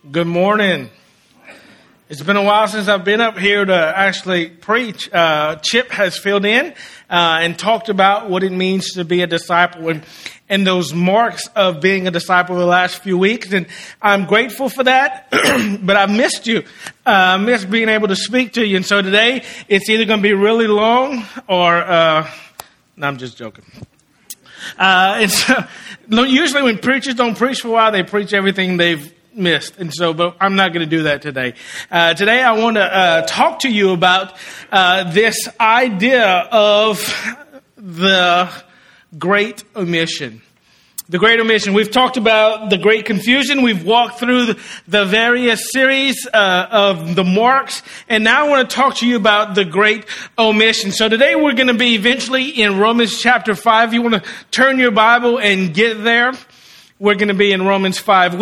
Good morning. It's been a while since I've been up here to actually preach. Chip has filled in and talked about what it means to be a disciple and those marks of being a disciple the last few weeks. And I'm grateful for that, but I missed you. I missed being able to speak to you. And so today it's either going to be really long or, no, I'm just joking. And so usually when preachers don't preach for a while, they preach everything they've missed. And so, but I'm not going to do that today. Today I want to talk to you about this idea of the Great Omission. The Great Omission. We've talked about the Great Confusion. We've walked through the various series of the marks. And now I want to talk to you about the Great Omission. So today we're going to be eventually in Romans chapter 5. If you want to turn your Bible and get there, we're going to be in Romans 5.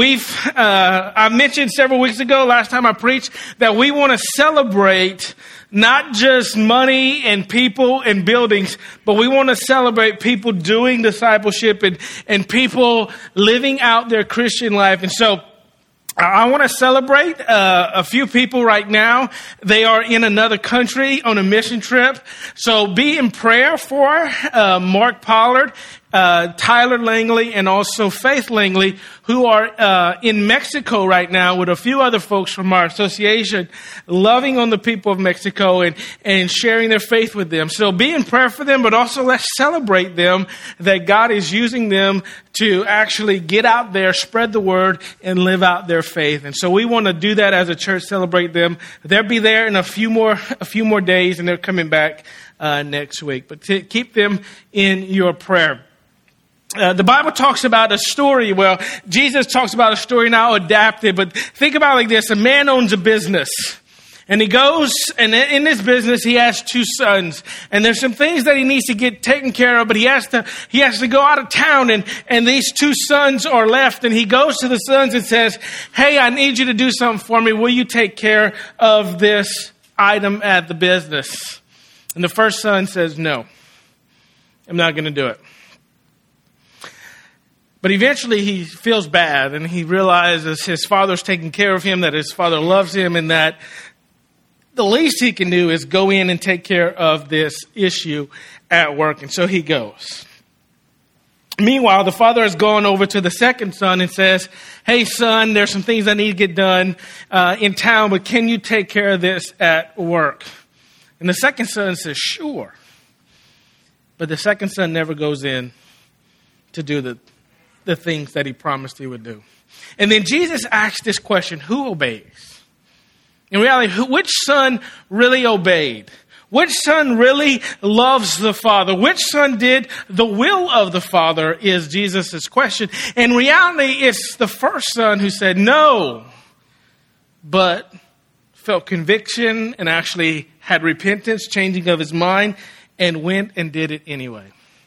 I mentioned several weeks ago, last time I preached, that we want to celebrate not just money and people and buildings, but we want to celebrate people doing discipleship and people living out their Christian life. And so I want to celebrate a few people right now. They are in another country on a mission trip. So be in prayer for Mark Pollard, Tyler Langley, and also Faith Langley, who are in Mexico right now with a few other folks from our association, loving on the people of Mexico and sharing their faith with them. So be in prayer for them, but also let's celebrate them, that God is using them to actually get out there, spread the word, and live out their faith. And so we want to do that as a church, celebrate them. They'll be there in a few more days, and they're coming back next week. But keep them in your prayer. The Bible talks about a story. Well, Jesus talks about a story now adapted, but think about it like this. A man owns a business. And he goes, and in this business, he has two sons. And there's some things that he needs to get taken care of, but he has to go out of town, and these two sons are left. And he goes to the sons and says, hey, I need you to do something for me. Will you take care of this item at the business? And the first son says, no, I'm not going to do it. But eventually he feels bad, and he realizes his father's taking care of him, that his father loves him, and that the least he can do is go in and take care of this issue at work. And so he goes. Meanwhile, the father has gone over to the second son and says, hey, son, there's some things I need to get done in town, but can you take care of this at work? And the second son says, sure. But the second son never goes in to do the things that he promised he would do. And then Jesus asked this question, who obeys? In reality, which son really obeyed? Which son really loves the Father? Which son did the will of the Father is Jesus' question. In reality, it's the first son who said no, but felt conviction and actually had repentance, changing of his mind, and went and did it anyway.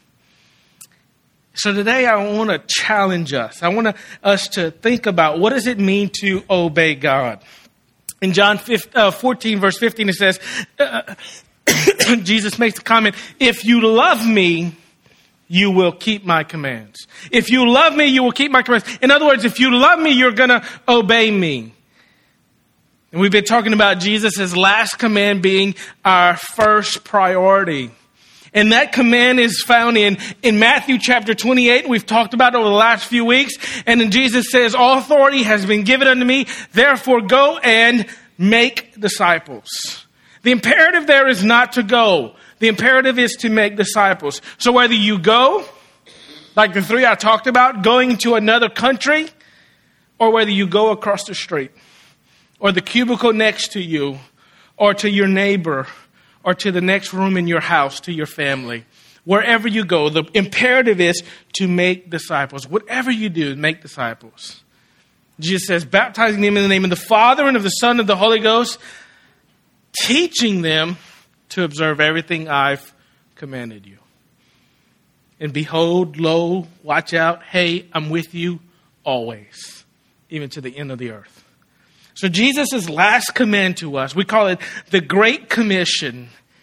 So today I want to challenge us. I want us to think about, what does it mean to obey God? In John 14, verse 15, it says, Jesus makes the comment, if you love me, you will keep my commands. If you love me, you will keep my commands. In other words, if you love me, you're going to obey me. And we've been talking about Jesus' last command being our first priority. And that command is found in Matthew chapter 28. We've talked about it over the last few weeks. And then Jesus says, all authority has been given unto me. Therefore, go and make disciples. The imperative there is not to go. The imperative is to make disciples. So whether you go, like the three I talked about, going to another country, or whether you go across the street, or the cubicle next to you, or to your neighbor, or to the next room in your house, to your family. Wherever you go, the imperative is to make disciples. Whatever you do, make disciples. Jesus says, baptizing them in the name of the Father and of the Son and of the Holy Ghost, teaching them to observe everything I've commanded you. And behold, lo, watch out, hey, I'm with you always, even to the end of the earth. So Jesus' last command to us, we call it the Great Commission,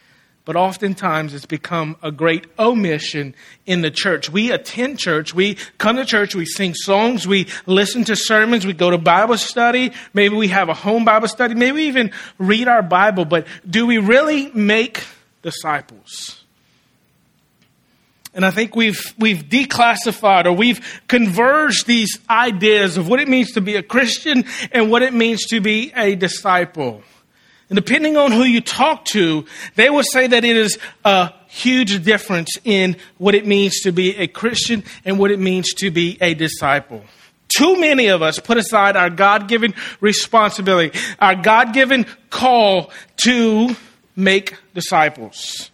But oftentimes it's become a great omission in the church. We attend church, we come to church, we sing songs, we listen to sermons, we go to Bible study, maybe we have a home Bible study, maybe we even read our Bible, but do we really make disciples? And I think we've declassified or we've converged these ideas of what it means to be a Christian and what it means to be a disciple. And depending on who you talk to, they will say that it is a huge difference in what it means to be a Christian and what it means to be a disciple. Too many of us put aside our God-given responsibility, our God-given call to make disciples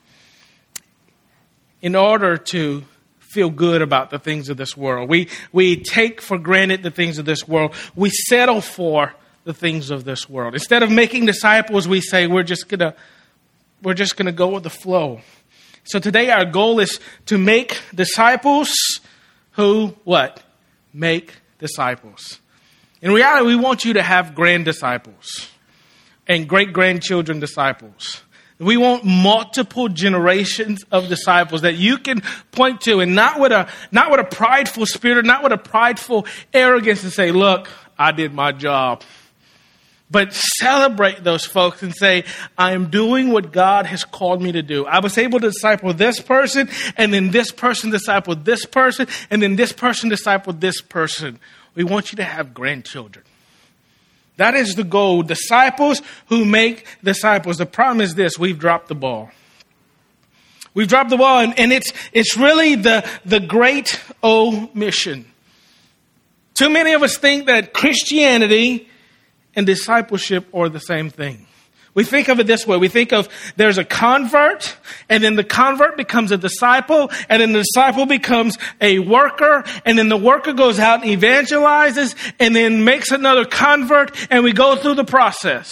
in order to feel good about the things of this world. We take for granted the things of this world. We settle for the things of this world. Instead of making disciples, we say we're just gonna go with the flow. So today our goal is to make disciples who what? Make disciples. In reality, we want you to have grand disciples and great-grandchildren disciples. We want multiple generations of disciples that you can point to, and not with a prideful spirit, not with a prideful arrogance, and say, "Look, I did my job." But celebrate those folks and say, I am doing what God has called me to do. I was able to disciple this person, and then this person discipled this person, and then this person discipled this person. We want you to have grandchildren. That is the goal. Disciples who make disciples. The problem is this: we've dropped the ball. We've dropped the ball, and it's really the great omission. Too many of us think that Christianity and discipleship are the same thing. We think of it this way. We think of there's a convert, and then the convert becomes a disciple, and then the disciple becomes a worker, and then the worker goes out and evangelizes, and then makes another convert, and we go through the process.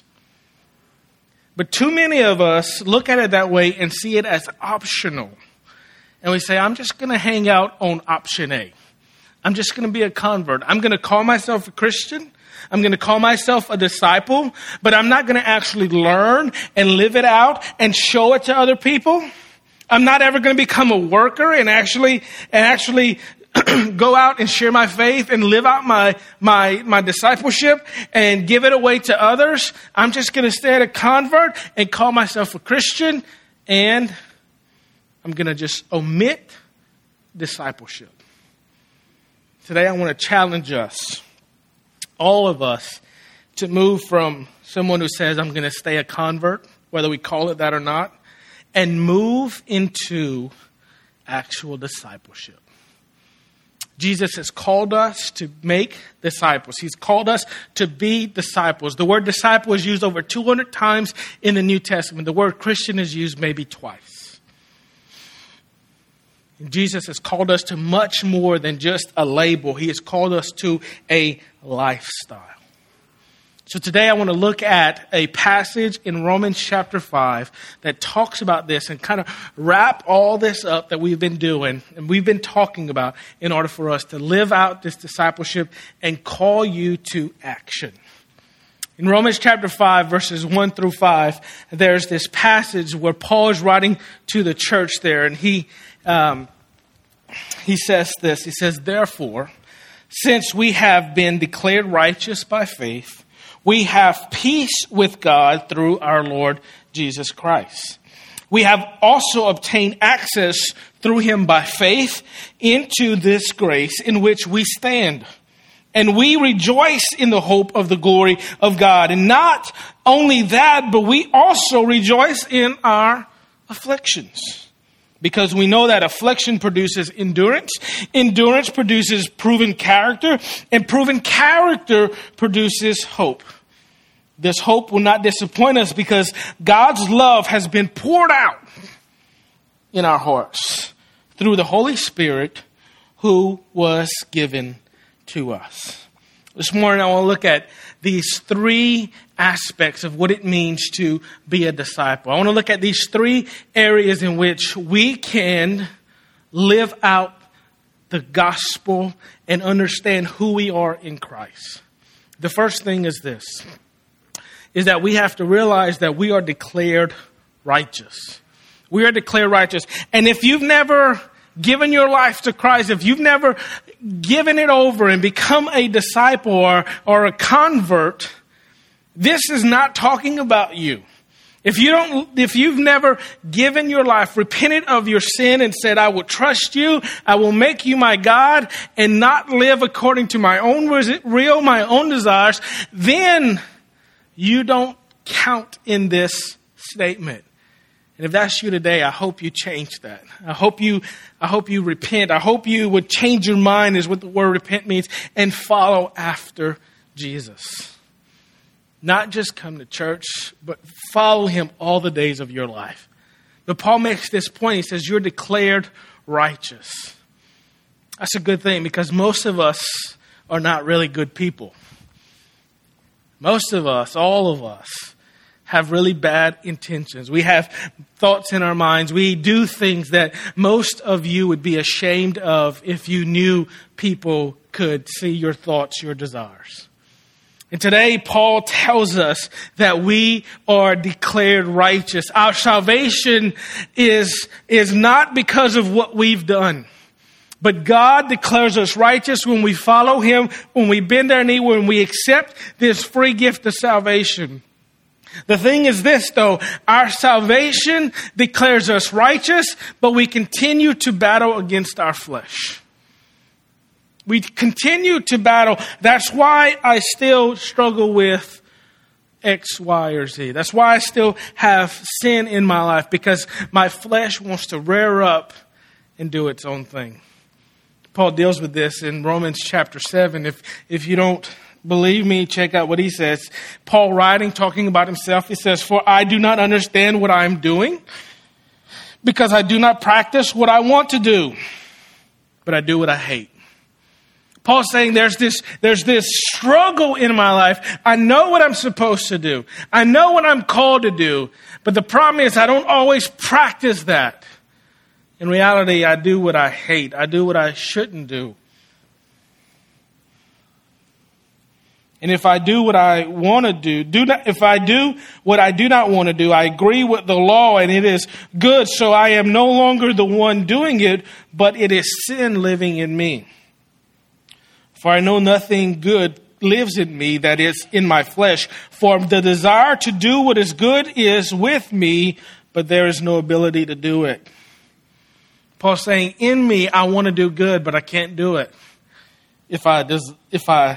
But too many of us look at it that way and see it as optional. And we say, I'm just going to hang out on option A. I'm just going to be a convert. I'm going to call myself a Christian. I'm going to call myself a disciple, but I'm not going to actually learn and live it out and show it to other people. I'm not ever going to become a worker and actually go out and share my faith and live out my discipleship and give it away to others. I'm just going to stay at a convert and call myself a Christian, and I'm going to just omit discipleship. Today I want to challenge us, all of us, to move from someone who says, I'm going to stay a convert, whether we call it that or not, and move into actual discipleship. Jesus has called us to make disciples. He's called us to be disciples. The word disciple is used over 200 times in the New Testament. The word Christian is used maybe twice. And Jesus has called us to much more than just a label. He has called us to a lifestyle. So today I want to look at a passage in Romans chapter 5 that talks about this and kind of wrap all this up that we've been doing and we've been talking about in order for us to live out this discipleship and call you to action. In Romans chapter 5, verses 1 through 5, there's this passage where Paul is writing to the church there, and he says this. He says, therefore, since we have been declared righteous by faith, we have peace with God through our Lord Jesus Christ. We have also obtained access through him by faith into this grace in which we stand. And we rejoice in the hope of the glory of God. And not only that, but we also rejoice in our afflictions. Because we know that affliction produces endurance. Endurance produces proven character. And proven character produces hope. This hope will not disappoint us because God's love has been poured out in our hearts through the Holy Spirit who was given to us. This morning I want to look at these three aspects of what it means to be a disciple. I want to look at these three areas in which we can live out the gospel and understand who we are in Christ. The first thing is this, is that we have to realize that we are declared righteous. We are declared righteous. And if you've never given your life to Christ, if you've never given it over and become a disciple or a convert, this is not talking about you. If you've never given your life, repented of your sin and said, I will trust you, I will make you my God and not live according to my own will, my own desires, then you don't count in this statement. And if that's you today, I hope you change that. I hope you repent. I hope you would change your mind is what the word repent means and follow after Jesus. Not just come to church, but follow him all the days of your life. But Paul makes this point. He says, you're declared righteous. That's a good thing because most of us are not really good people. Most of us, all of us, have really bad intentions. We have thoughts in our minds. We do things that most of you would be ashamed of if you knew people could see your thoughts, your desires. And today, Paul tells us that we are declared righteous. Our salvation is not because of what we've done. But God declares us righteous when we follow him, when we bend our knee, when we accept this free gift of salvation. The thing is this, though, our salvation declares us righteous, but we continue to battle against our flesh. We continue to battle. That's why I still struggle with X, Y, or Z. That's why I still have sin in my life, because my flesh wants to rear up and do its own thing. Paul deals with this in Romans chapter 7. If you don't believe me, check out what he says. Paul writing, talking about himself, he says, "For I do not understand what I am doing, because I do not practice what I want to do, but I do what I hate." Paul's saying there's this struggle in my life. I know what I'm supposed to do. I know what I'm called to do. But the problem is I don't always practice that. In reality, I do what I hate. I do what I shouldn't do. And if I do what I want to do, if I do what I do not want to do, I agree with the law and it is good. So I am no longer the one doing it, but it is sin living in me. For I know nothing good lives in me, that is, in my flesh. For the desire to do what is good is with me, but there is no ability to do it. Paul's saying, in me, I want to do good, but I can't do it if I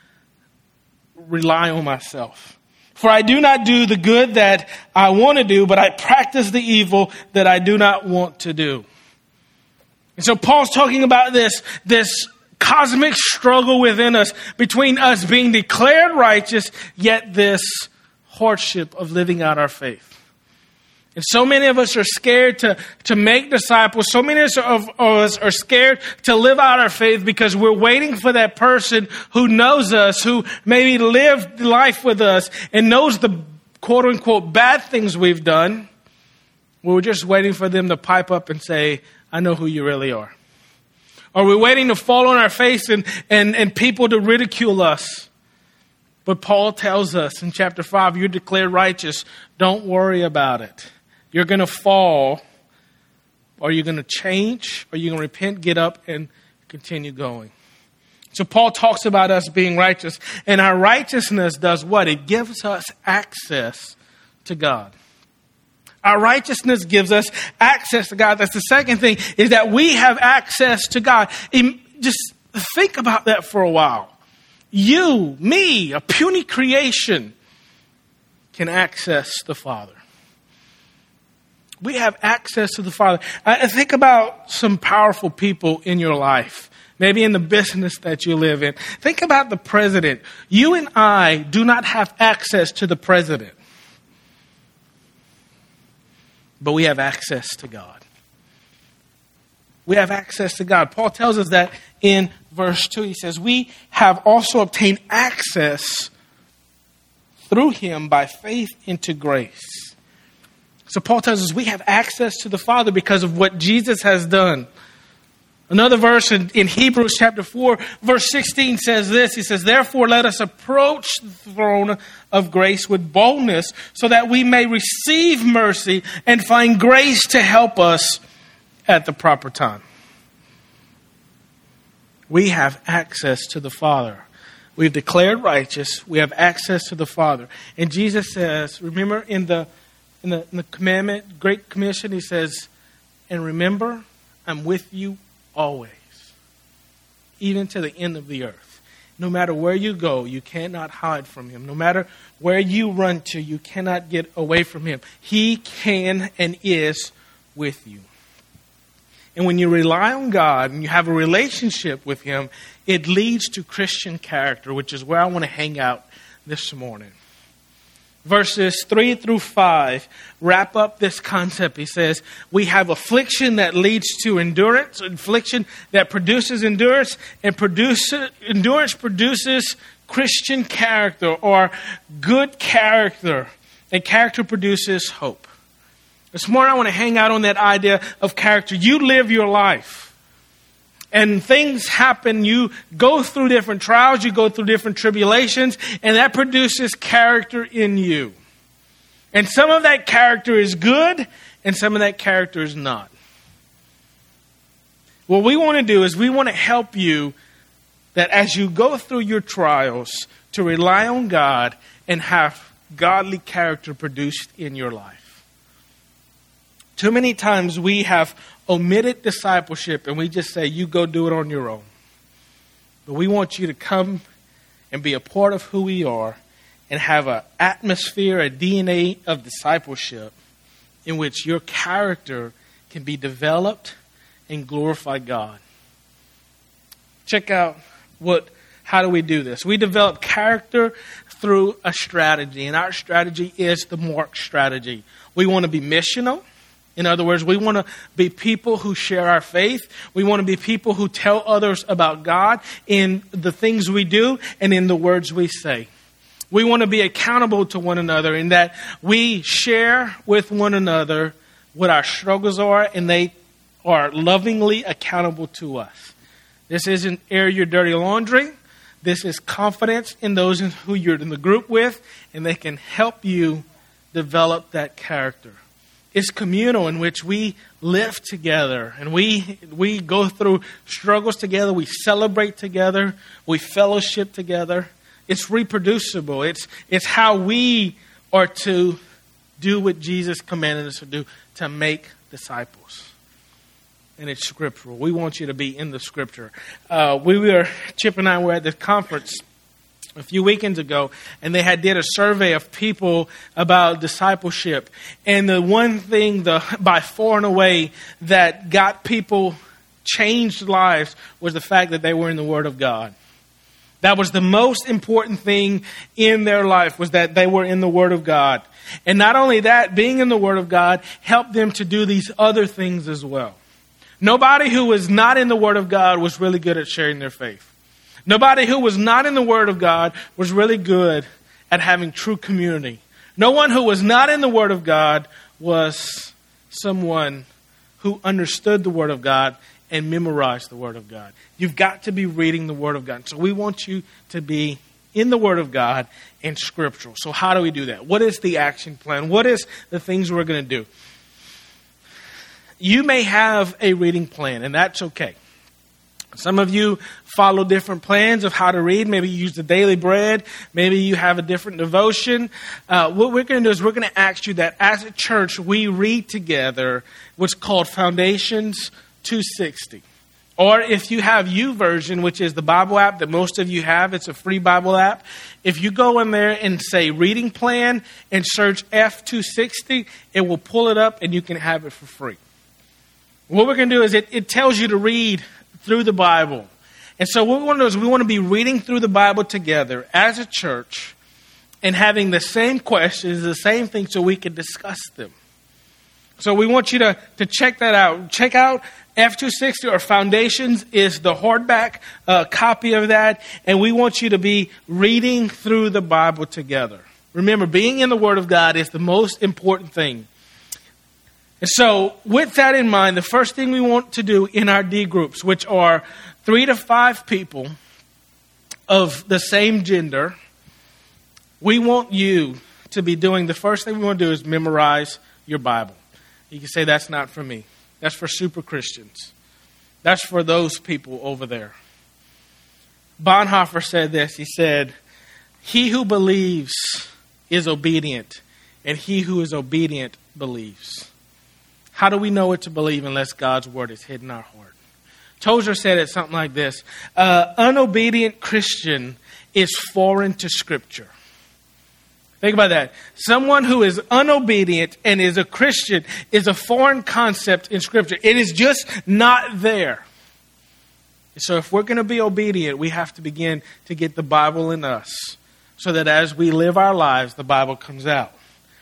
rely on myself. For I do not do the good that I want to do, but I practice the evil that I do not want to do. And so Paul's talking about this cosmic struggle within us, between us being declared righteous, yet this hardship of living out our faith. And so many of us are scared to make disciples. So many of us are scared to live out our faith because we're waiting for that person who knows us, who maybe lived life with us and knows the quote unquote bad things we've done. We're just waiting for them to pipe up and say, I know who you really are. Or we're waiting to fall on our face and people to ridicule us. But Paul tells us in chapter 5, you're declared righteous. Don't worry about it. You're going to fall. Are you going to change? Are you going to repent, get up, and continue going? So Paul talks about us being righteous. And our righteousness does what? It gives us access to God. Our righteousness gives us access to God. That's the second thing, is that we have access to God. Just think about that for a while. You, me, a puny creation, can access the Father. We have access to the Father. I think about some powerful people in your life, maybe in the business that you live in. Think about the president. You and I do not have access to the president, but we have access to God. We have access to God. Paul tells us that in verse 2. He says, we have also obtained access through him by faith into grace. So Paul tells us we have access to the Father because of what Jesus has done. Another verse in Hebrews chapter 4, verse 16 says this. He says, therefore let us approach the throne of grace with boldness so that we may receive mercy and find grace to help us at the proper time. We have access to the Father. We've declared righteous. We have access to the Father. And Jesus says, remember in the commandment, Great Commission, he says, and remember, I'm with you always, even to the end of the earth. No matter where you go, you cannot hide from him. No matter where you run to, you cannot get away from him. He can and is with you. And when you rely on God and you have a relationship with him, it leads to Christian character, which is where I want to hang out this morning. Verses 3 through 5 wrap up this concept. He says, we have affliction that leads to endurance, affliction that produces endurance, and endurance produces Christian character or good character. And character produces hope. This morning I want to hang out on that idea of character. You live your life. And things happen. You go through different trials. You go through different tribulations. And that produces character in you. And some of that character is good. And some of that character is not. What we want to do is we want to help you that as you go through your trials to rely on God and have godly character produced in your life. Too many times we have omitted discipleship and we just say, you go do it on your own. But we want you to come and be a part of who we are and have an atmosphere, a DNA of discipleship in which your character can be developed and glorify God. Check out how do we do this? We develop character through a strategy, and our strategy is the Mark strategy. We want to be missional. In other words, we want to be people who share our faith. We want to be people who tell others about God in the things we do and in the words we say. We want to be accountable to one another in that we share with one another what our struggles are and they are lovingly accountable to us. This isn't air your dirty laundry. This is confidence in those who you're in the group with, and they can help you develop that character. It's communal in which we live together and we go through struggles together. We celebrate together. We fellowship together. It's reproducible. It's how we are to do what Jesus commanded us to do, to make disciples. And it's scriptural. We want you to be in the scripture. Chip and I were at this conference a few weekends ago, and they did a survey of people about discipleship. And the one thing, by far and away, that got people changed lives was the fact that they were in the Word of God. That was the most important thing in their life, was that they were in the Word of God. And not only that, being in the Word of God helped them to do these other things as well. Nobody who was not in the Word of God was really good at sharing their faith. Nobody who was not in the Word of God was really good at having true community. No one who was not in the Word of God was someone who understood the Word of God and memorized the Word of God. You've got to be reading the Word of God. So we want you to be in the Word of God and scriptural. So how do we do that? What is the action plan? What is the things we're going to do? You may have a reading plan, and that's okay. Some of you follow different plans of how to read. Maybe you use the daily bread. Maybe you have a different devotion. What we're going to do is we're going to ask you that as a church, we read together what's called Foundations 260. Or if you have YouVersion, which is the Bible app that most of you have, it's a free Bible app. If you go in there and say reading plan and search F260, it will pull it up and you can have it for free. What we're going to do is it tells you to read through the Bible. And so what we want to do is we want to be reading through the Bible together as a church and having the same questions, the same things, so we can discuss them. So we want you to check that out. Check out F260 or Foundations is the hardback copy of that. And we want you to be reading through the Bible together. Remember, being in the Word of God is the most important thing. And so with that in mind, the first thing we want to do in our D groups, which are 3 to 5 people of the same gender, we want you to be doing, the first thing we want to do is memorize your Bible. You can say, that's not for me. That's for super Christians. That's for those people over there. Bonhoeffer said this. He said, he who believes is obedient, and he who is obedient believes. How do we know what to believe unless God's word is hidden in our heart? Tozer said it something like this. Unobedient Christian is foreign to Scripture. Think about that. Someone who is unobedient and is a Christian is a foreign concept in Scripture. It is just not there. So if we're going to be obedient, we have to begin to get the Bible in us so that as we live our lives, the Bible comes out.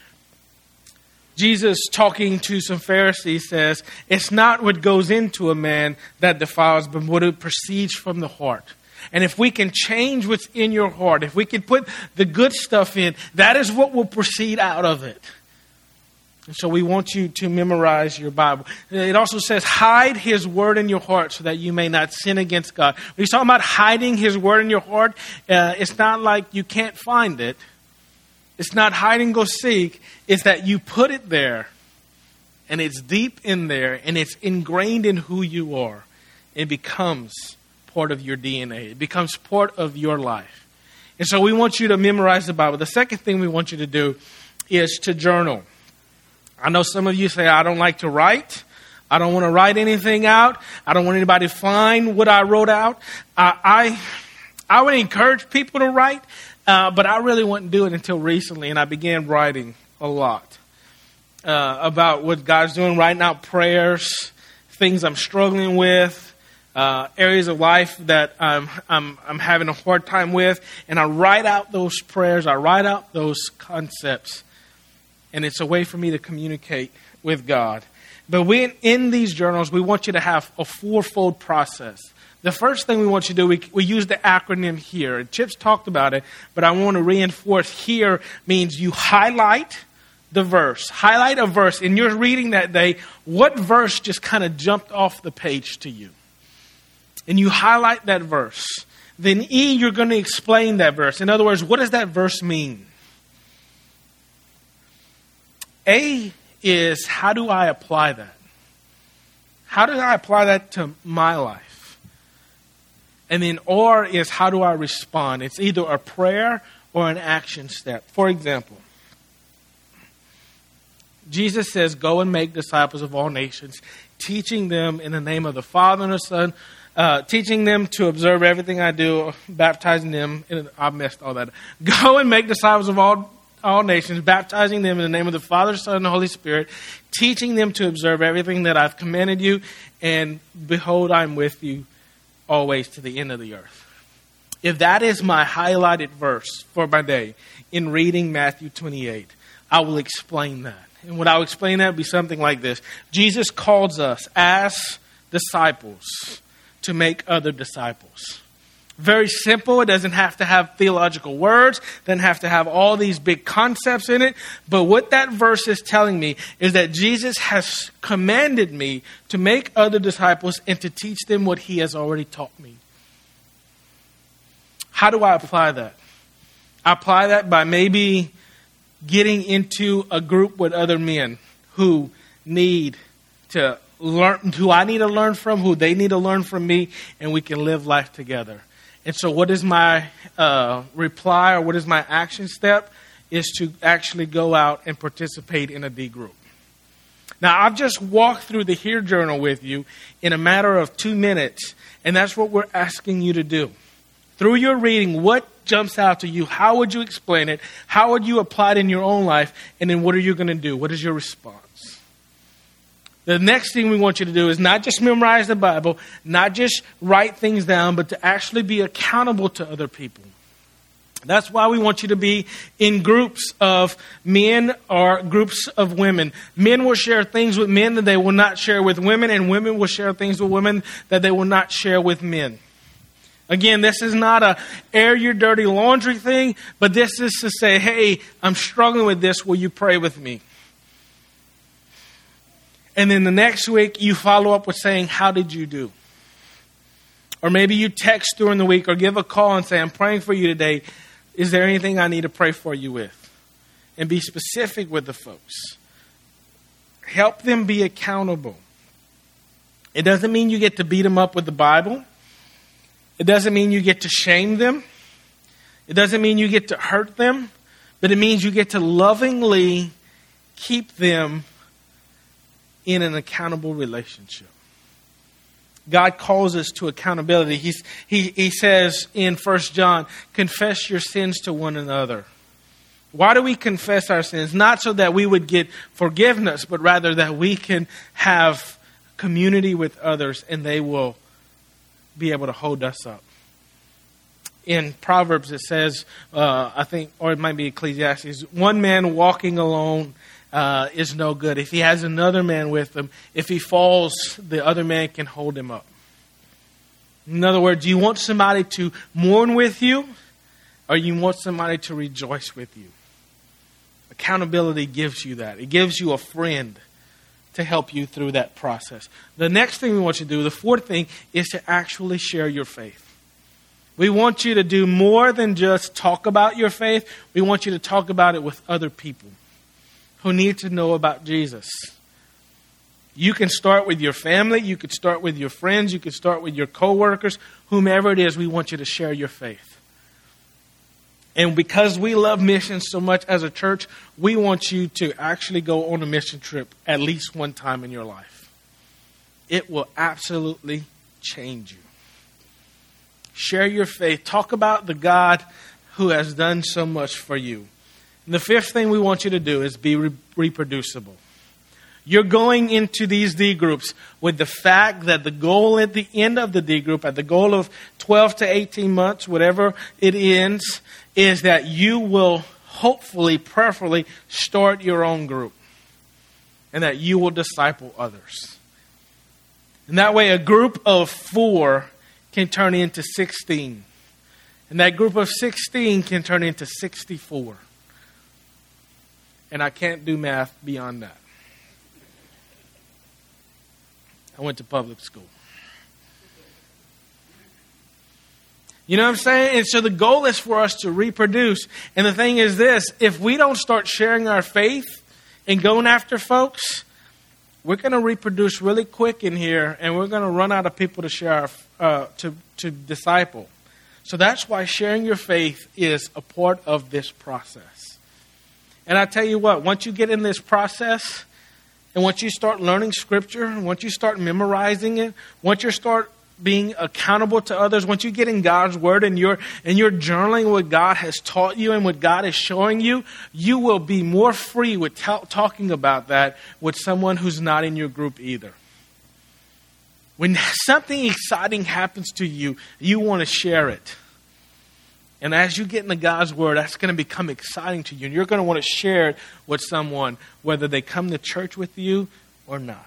Jesus, talking to some Pharisees, says, it's not what goes into a man that defiles, but what it proceeds from the heart. And if we can change what's in your heart, if we can put the good stuff in, that is what will proceed out of it. And so we want you to memorize your Bible. It also says, hide his word in your heart so that you may not sin against God. When he's talking about hiding his word in your heart, it's not like you can't find it. It's not hide and go seek. It's that you put it there, and it's deep in there, and it's ingrained in who you are. It becomes part of your DNA. It becomes part of your life. And so we want you to memorize the Bible. The second thing we want you to do is to journal. I know some of you say, I don't like to write. I don't want to write anything out. I don't want anybody to find what I wrote out. I would encourage people to write, but I really wouldn't do it until recently, and I began writing a lot about what God's doing, writing out prayers, things I'm struggling with, areas of life that I'm having a hard time with, and I write out those prayers, I write out those concepts, and it's a way for me to communicate with God. But in these journals, we want you to have a fourfold process. The first thing we want you to do, we use the acronym HEAR. Chip's talked about it, but I want to reinforce HEAR means you highlight the verse. Highlight a verse. In your reading that day, what verse just kind of jumped off the page to you? And you highlight that verse. Then E, you're going to explain that verse. In other words, what does that verse mean? A is, how do I apply that? How do I apply that to my life? And then R is, how do I respond? It's either a prayer or an action step. For example, Jesus says, go and make disciples of all nations, teaching them in the name of the Father and the Son, teaching them to observe everything I do, baptizing them. I messed all that up. Go and make disciples of all nations, baptizing them in the name of the Father, Son, and the Holy Spirit, teaching them to observe everything that I've commanded you, and behold, I'm with you always to the end of the earth. If that is my highlighted verse for my day in reading Matthew 28, I will explain that. And what I'll explain that will be something like this. Jesus calls us as disciples to make other disciples. Very simple. It doesn't have to have theological words. Doesn't have to have all these big concepts in it. But what that verse is telling me is that Jesus has commanded me to make other disciples and to teach them what he has already taught me. How do I apply that? I apply that by maybe getting into a group with other men who need to learn, who I need to learn from, who they need to learn from me, and we can live life together. And so what is my reply, or what is my action step, is to actually go out and participate in a D group. Now, I've just walked through the HEAR journal with you in a matter of 2 minutes, and that's what we're asking you to do. Through your reading, what jumps out to you? How would you explain it? How would you apply it in your own life? And then what are you going to do? What is your response? The next thing we want you to do is not just memorize the Bible, not just write things down, but to actually be accountable to other people. That's why we want you to be in groups of men or groups of women. Men will share things with men that they will not share with women, and women will share things with women that they will not share with men. Again, this is not a air your dirty laundry thing, but this is to say, hey, I'm struggling with this. Will you pray with me? And then the next week, you follow up with saying, how did you do? Or maybe you text during the week or give a call and say, I'm praying for you today. Is there anything I need to pray for you with? And be specific with the folks. Help them be accountable. It doesn't mean you get to beat them up with the Bible. It doesn't mean you get to shame them. It doesn't mean you get to hurt them. But it means you get to lovingly keep them in an accountable relationship. God calls us to accountability. He says in 1 John, confess your sins to one another. Why do we confess our sins? Not so that we would get forgiveness, but rather that we can have community with others and they will be able to hold us up. In Proverbs it says, I think, or it might be Ecclesiastes, one man walking alone is no good. If he has another man with him, if he falls, the other man can hold him up. In other words, you want somebody to mourn with you, or you want somebody to rejoice with you. Accountability gives you that. It gives you a friend to help you through that process. The next thing we want you to do, the fourth thing, is to actually share your faith. We want you to do more than just talk about your faith. We want you to talk about it with other people who need to know about Jesus. You can start with your family. You can start with your friends. You can start with your coworkers. Whomever it is, we want you to share your faith. And because we love missions so much as a church, we want you to actually go on a mission trip at least one time in your life. It will absolutely change you. Share your faith. Talk about the God who has done so much for you. And the fifth thing we want you to do is be reproducible. You're going into these D groups with the fact that the goal at the end of the D group, at the goal of 12 to 18 months, whatever it ends, is that you will hopefully, prayerfully, start your own group. And that you will disciple others. And that way a group of 4 can turn into 16. And that group of 16 can turn into 64. And I can't do math beyond that. I went to public school. You know what I'm saying? And so the goal is for us to reproduce. And the thing is this, if we don't start sharing our faith and going after folks, we're going to reproduce really quick in here, and we're going to run out of people to share to disciple. So that's why sharing your faith is a part of this process. And I tell you what, once you get in this process, and once you start learning Scripture, and once you start memorizing it, once you start being accountable to others, once you get in God's Word and you're journaling what God has taught you and what God is showing you, you will be more free with talking about that with someone who's not in your group either. When something exciting happens to you, you want to share it. And as you get into God's Word, that's going to become exciting to you. And you're going to want to share it with someone, whether they come to church with you or not.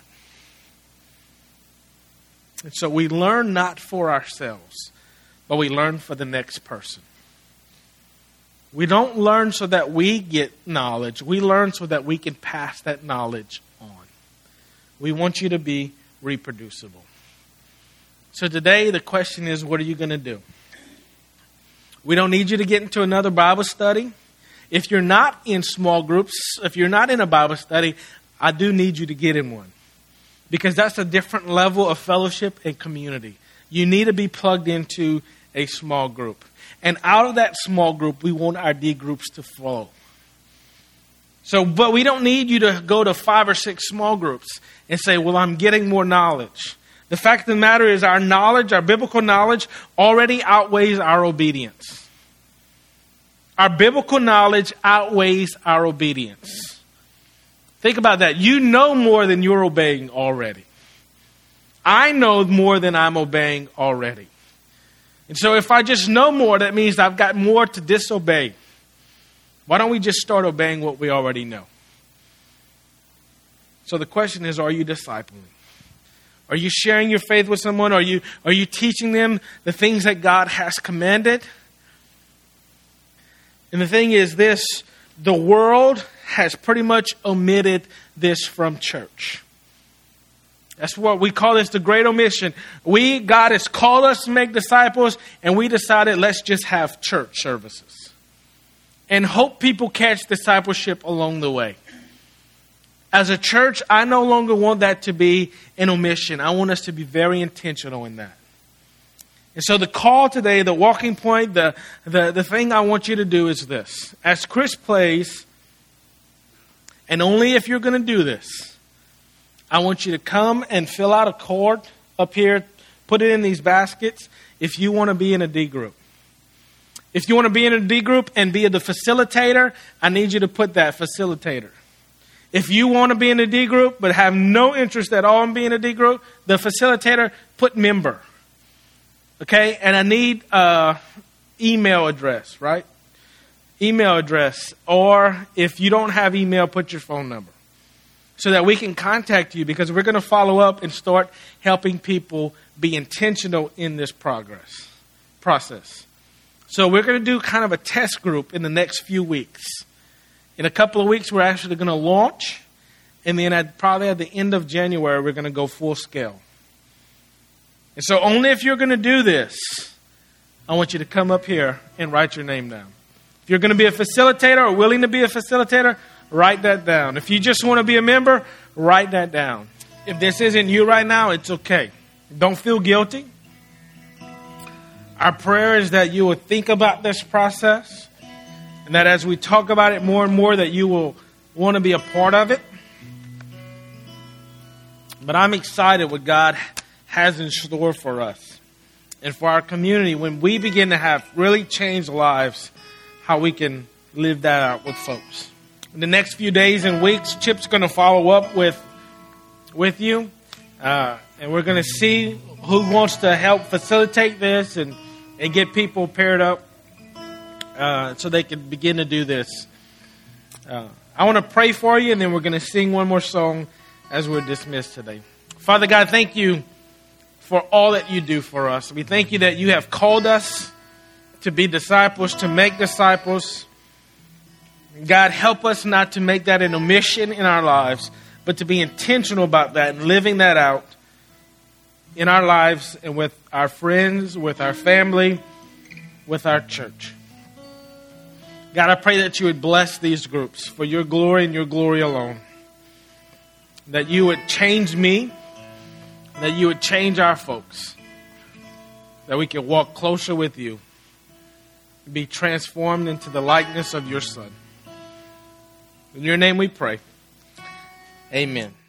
And so we learn not for ourselves, but we learn for the next person. We don't learn so that we get knowledge. We learn so that we can pass that knowledge on. We want you to be reproducible. So today the question is, what are you going to do? We don't need you to get into another Bible study. If you're not in small groups, if you're not in a Bible study, I do need you to get in one. Because that's a different level of fellowship and community. You need to be plugged into a small group. And out of that small group, we want our D groups to flow. But we don't need you to go to 5 or 6 small groups and say, well, I'm getting more knowledge. The fact of the matter is our knowledge, our biblical knowledge, already outweighs our obedience. Our biblical knowledge outweighs our obedience. Think about that. You know more than you're obeying already. I know more than I'm obeying already. And so if I just know more, that means I've got more to disobey. Why don't we just start obeying what we already know? So the question is, are you discipling? Are you sharing your faith with someone? Are you teaching them the things that God has commanded? And the thing is this, the world has pretty much omitted this from church. That's what we call this, the Great Omission. God has called us to make disciples, and we decided let's just have church services and hope people catch discipleship along the way. As a church, I no longer want that to be an omission. I want us to be very intentional in that. And so the call today, the walking point, the thing I want you to do is this. As Chris plays, and only if you're going to do this, I want you to come and fill out a card up here, put it in these baskets if you want to be in a D group. If you want to be in a D group and be the facilitator, I need you to put that facilitator. If you want to be in a D group but have no interest at all in being a D group, the facilitator, put member. Okay? And I need email address, right? Email address. Or if you don't have email, put your phone number so that we can contact you, because we're going to follow up and start helping people be intentional in this process. So we're going to do kind of a test group in the next few weeks. In a couple of weeks, we're actually going to launch. And then probably at the end of January, we're going to go full scale. And so only if you're going to do this, I want you to come up here and write your name down. If you're going to be a facilitator or willing to be a facilitator, write that down. If you just want to be a member, write that down. If this isn't you right now, it's okay. Don't feel guilty. Our prayer is that you will think about this process, and that as we talk about it more and more, that you will want to be a part of it. But I'm excited what God has in store for us and for our community when we begin to have really changed lives, how we can live that out with folks. In the next few days and weeks, Chip's going to follow up with you, and we're going to see who wants to help facilitate this and get people paired up so they can begin to do this. I want to pray for you, and then we're going to sing one more song as we're dismissed today. Father God, thank you for all that you do for us. We thank you that you have called us to be disciples, to make disciples. God, help us not to make that an omission in our lives, but to be intentional about that and living that out in our lives and with our friends, with our family, with our church. God, I pray that you would bless these groups for your glory and your glory alone. That you would change me, that you would change our folks, that we can walk closer with you, be transformed into the likeness of your Son. In your name we pray. Amen.